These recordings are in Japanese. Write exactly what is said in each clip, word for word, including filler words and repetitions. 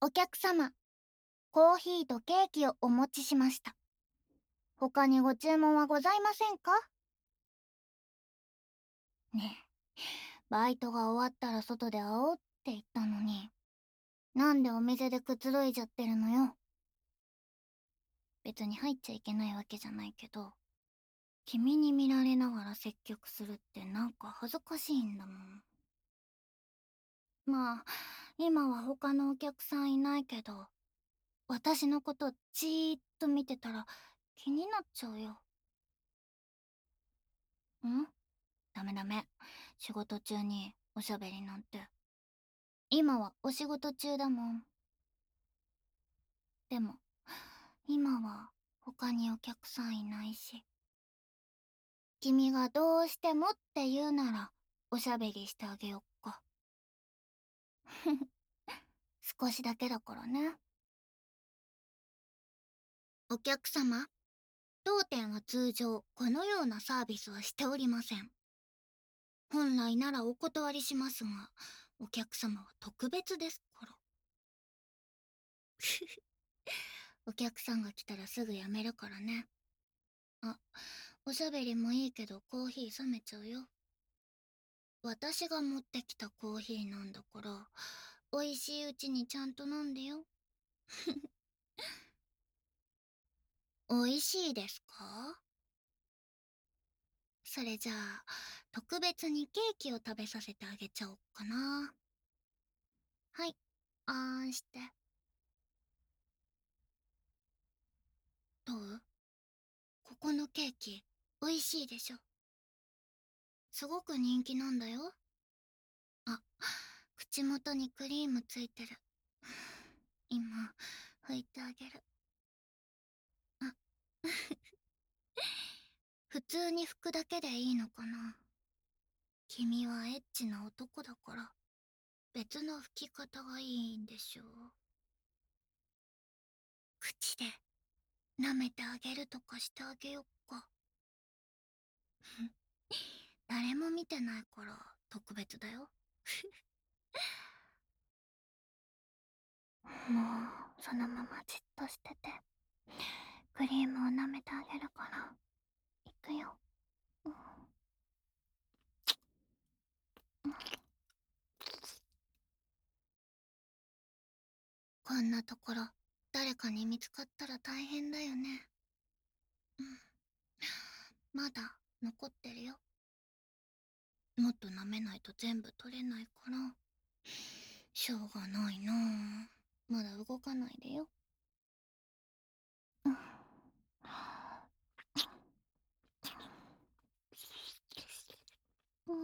お客様、コーヒーとケーキをお持ちしました。他にご注文はございませんか？ねえ、バイトが終わったら外で会おうって言ったのに、なんでお店でくつろいじゃってるのよ。別に入っちゃいけないわけじゃないけど、君に見られながら接客するってなんか恥ずかしいんだもん。まあ、今は他のお客さんいないけど、私のことじーっと見てたら気になっちゃうよ。んダメダメ。仕事中におしゃべりなんて。今はお仕事中だもん。でも、今は他にお客さんいないし。君がどうしてもって言うなら、おしゃべりしてあげよっか。少しだけだからね。お客様、当店は通常このようなサービスはしておりません。本来ならお断りしますが、お客様は特別ですから。お客さんが来たらすぐやめるからね。あ、おしゃべりもいいけどコーヒー冷めちゃうよ。私が持ってきたコーヒーなんだから、美味しいうちにちゃんと飲んでよ。美味しいですか？それじゃあ、特別にケーキを食べさせてあげちゃおっかな。はい、あーんして。どう？ここのケーキ、美味しいでしょ。すごく人気なんだよ。あ、口元にクリームついてる。今、拭いてあげる。あ、普通に拭くだけでいいのかな。君はエッチな男だから、別の拭き方がいいんでしょう。口で舐めてあげるとかしてあげよっか。誰も見てないから特別だよ。もうそのままじっとしてて、クリームを舐めてあげるから。いくよ。うん、こんなところ誰かに見つかったら大変だよね。うん、まだ残ってるよ。もっと舐めないと全部取れないから。しょうがないなあ。まだ動かないでよ。うん、うん、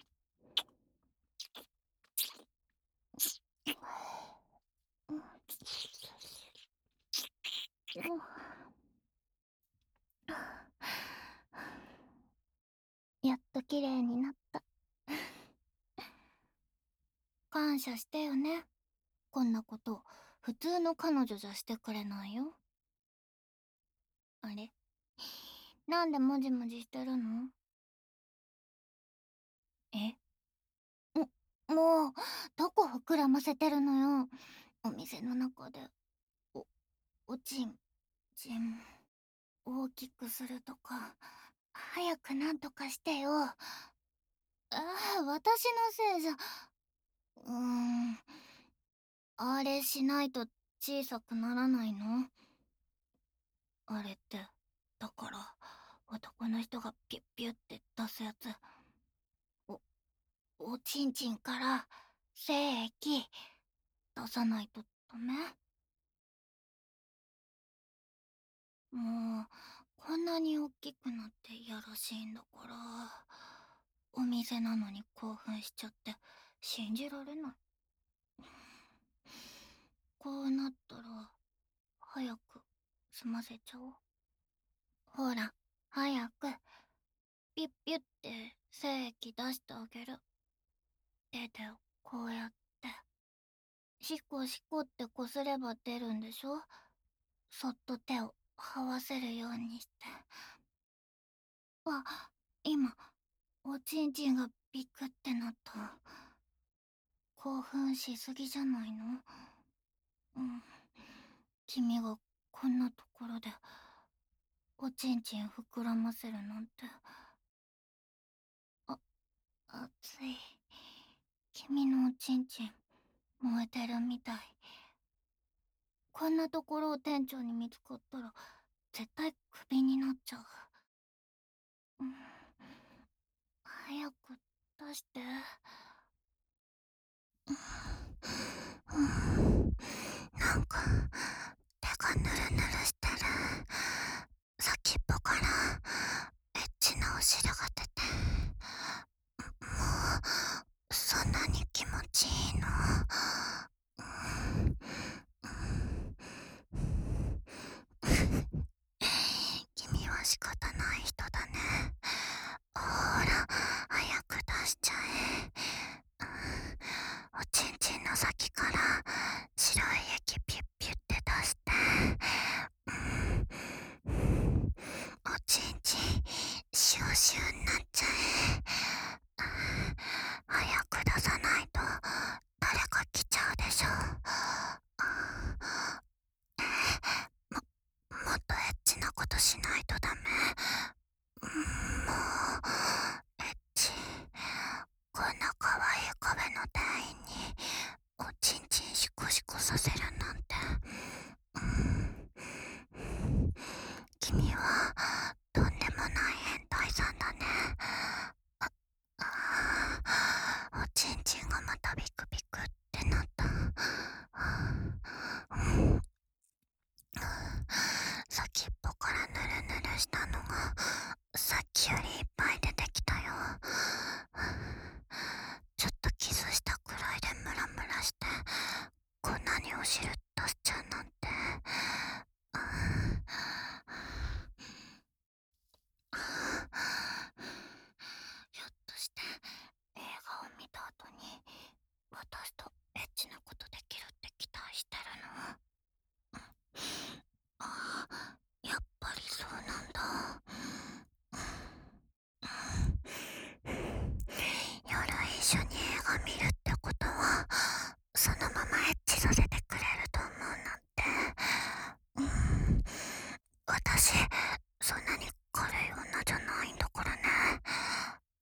やっと綺麗になった。感謝してよね。こんなこと普通の彼女じゃしてくれないよ。あれ、なんでもじもじしてるの？え、もうどこ膨らませてるのよ。お店の中でおおちんちん大きくするとか、早くなんとかしてよ。ああ、私のせいじゃ。うーん、あれしないと小さくならないの？あれって、だから男の人がピュッピュって出すやつ。おおちんちんから精液出さないとダメ？もうこんなに大きくなっていやらしいんだから。お店なのに興奮しちゃって信じられない。こうなったら早く済ませちゃおう。ほら、早くピュッピュって精液出してあげる。手でこうやってシコシコってこすれば出るんでしょ？そっと手を這わせるようにして。あ、今おちんちんがビクってなった。興奮しすぎじゃないの？ うん、君がこんなところでおちんちん膨らませるなんて。あ、熱い。君のおちんちん燃えてるみたい。こんなところを店長に見つかったら絶対クビになっちゃう。うん、早く出して。うん、なんか手がヌルヌルしてる。先っぽからエッチなお汁が出て、もうそんなに気持ちいいの？うん、君は仕方ない人だね。ほら、早く出しちゃえ。うん、おちんちんの先から白い液ピュッピュッて出して。うん、おちんちんシューシューになっちゃえ。うん、早く出さないと誰か来ちゃうでしょ。うん、も、もっとエッチなことしないとダメ。うん、もう、エッチ。こんな可愛いカフェの店員におちんちんシコシコさせるなんて。うん、君はとんでもない変態さんだね。あ、あー、おちんちんがまたビクビクってなった。うん、先っぽからヌルヌルしたのがさっきよりいっぱい出てきたよ。ちょっとキスしたくらいでムラムラしてこんなにお汁出しちゃうなんて。ひょっとして映画を見た後に私とエッチなことできるって期待してるの？ああ、やっぱりそうなんだ。夜一緒に映画見るってことはそのままエッチさせてくれると思うなんて。うん、私そんなに軽い女じゃないんだからね。うん、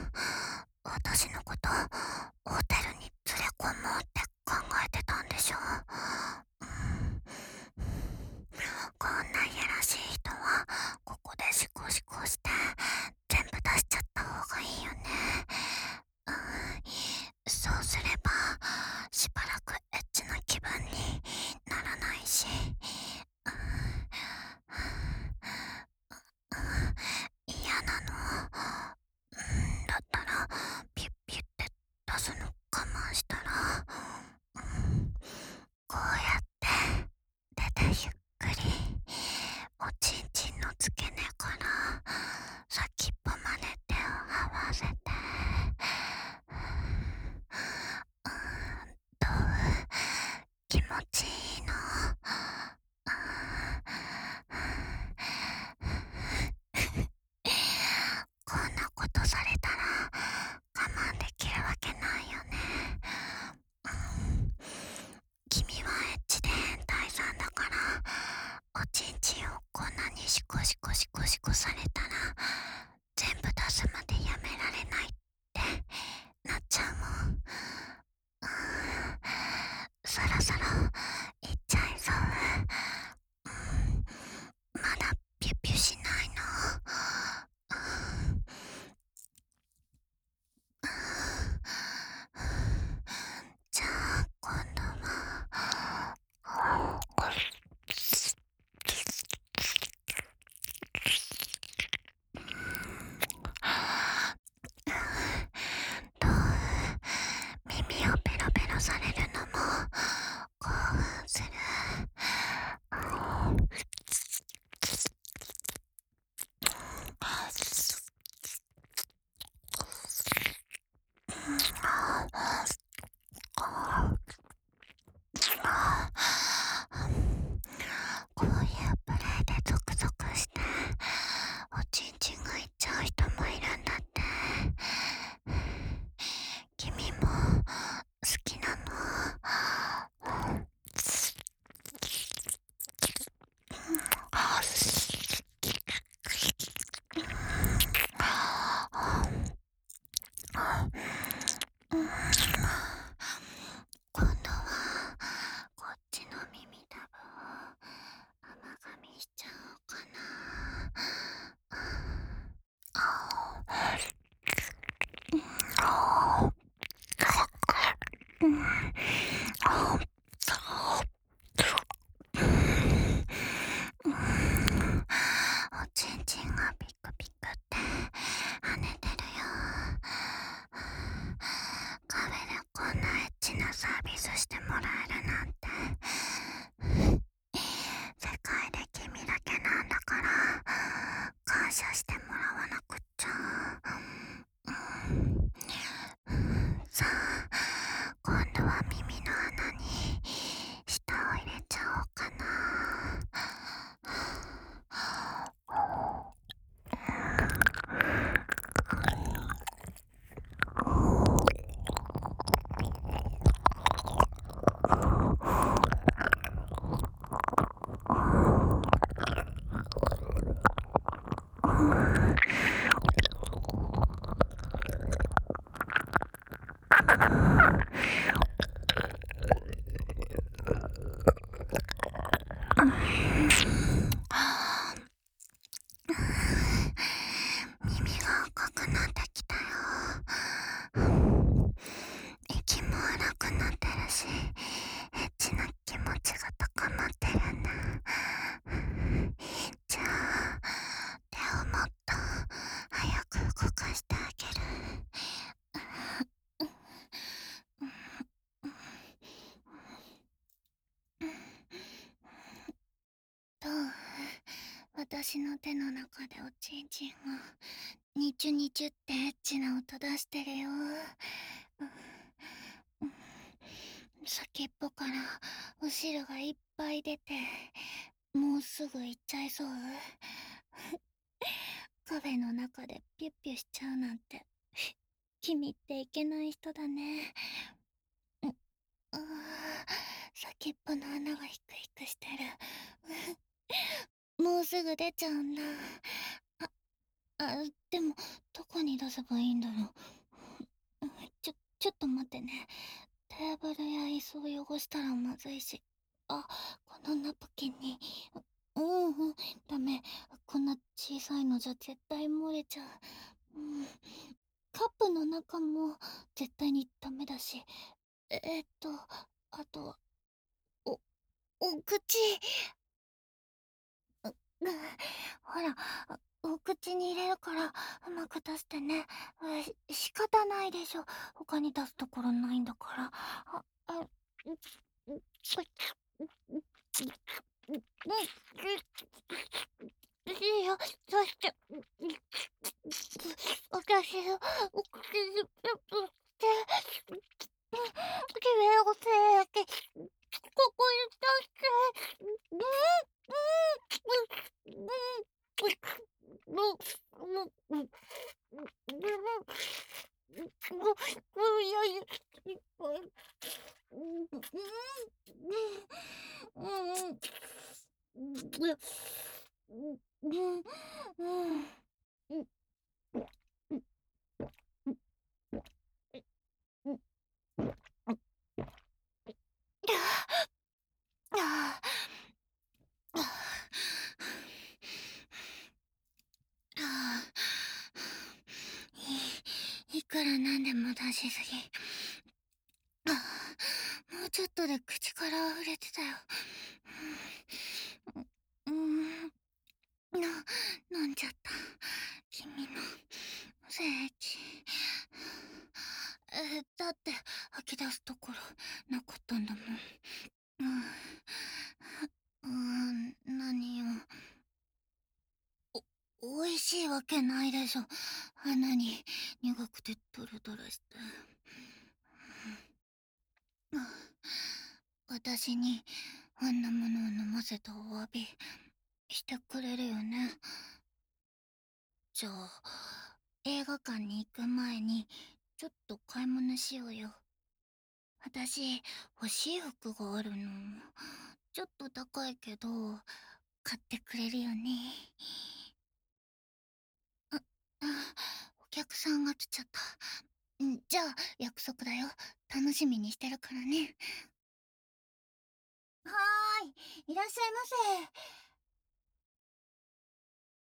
私のことホテルに連れ込もうって考えてたんでしょ。うん、こんないやらしい人はここでシコシコして全部出しちゃった方がいいよね。うん、そうすればしばらくエッチな気分にならないし。うん、嫌なの？うん、だったらピュッピュッって出すの我慢したら。うん、こうやって手でゆっくりおちんちんの付け根から先っぽまで手を合わせて。うん、どう？気持ちいいの？うん、こんなことされたら我慢できるわけないよね。うん、君はエッチで変態さんだからおちんちんをこんなにシコシコシコシコされたら全部出すまでやめられないってなっちゃうもん。うん、そろそろいっちゃいそう？うん、まだピュピュしないの？うん、じゃあ今度はどう？耳をペロペロされるのも私の手の中でおちんちんがニチュニチュってエッチな音出してるよ。うん、先っぽからお汁がいっぱい出て、もうすぐ行っちゃいそう。カフェの中でピュッピュしちゃうなんて、君っていけない人だね。うあー、先っぽの穴がヒクヒクしてる。もうすぐ出ちゃうんだ。あ、あ、でも、どこに出せばいいんだろう。ちょ、ちょっと待ってね。テーブルや椅子を汚したらまずいし。あ、このナプキンに。ううんうん、ダメ。こんな小さいのじゃ絶対漏れちゃう。うん、カップの中も絶対にダメだし。えーっと、あとは、お、お口。う、うん、ほら、お口に入れるからうまく出してね。し仕方ないでしょ。他に出すところないんだから。あ、あ、う、う、う、いいよ、そして、私のお口にピュッとして、きれいをせーて、ここに出して、うん、うん、うん、うん、うん、うん、うん、いいくらなんでも出しすぎ。ああ、もうちょっとで口から溢れてたよ。うん、な、飲んじゃった。君の精液。え、だって吐き出すところなかったんだもん。うん、うん、何よ。お、美味しいわけないでしょ。鼻に苦くてドロドロして。うん、私にあんなものを飲ませたお詫びしてくれるよね。じゃあ、映画館に行く前にちょっと買い物しようよ。私、欲しい服があるの。ちょっと高いけど、買ってくれるよね。あ、あ、お客さんが来ちゃった。んじゃあ、約束だよ。楽しみにしてるからね。はーい、いらっしゃいませ。